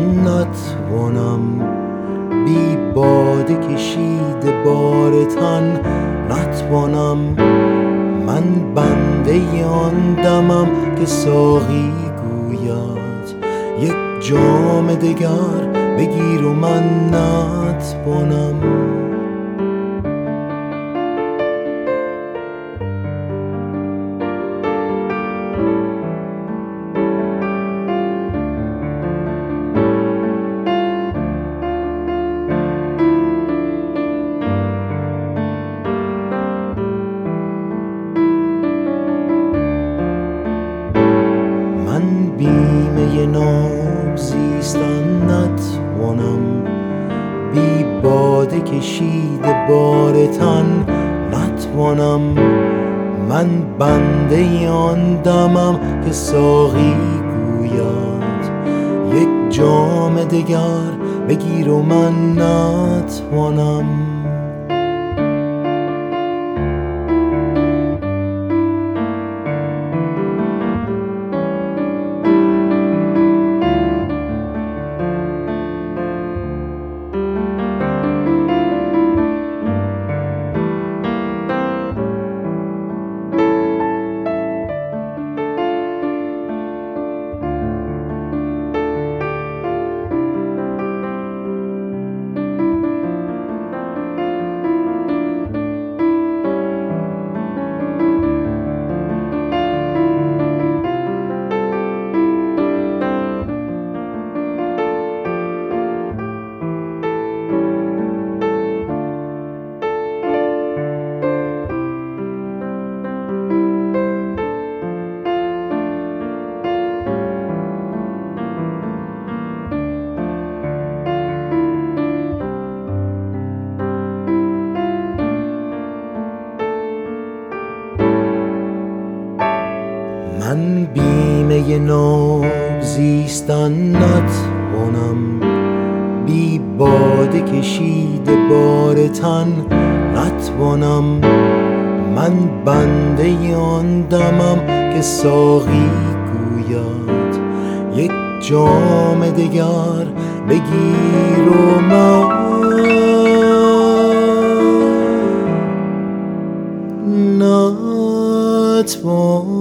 نتوانم بی باده کشید بار تن، نتوانم. من بنده آن دمم که ساقی گوید یک جام دگر بگیر و من نتوانم. من بیمه ناب زیستن نتوانم بی باده کشید بار تن، نتوانم. من بنده آن دمم که ساقی گوید یک جام دگر بگیر و من نتوانم. من بیمه ناب زیستن نتوانم بی باده کشید بار تن، نتوانم. من بنده آن دمم که ساقی گوید یک جام دگر بگیر و من نتوانم.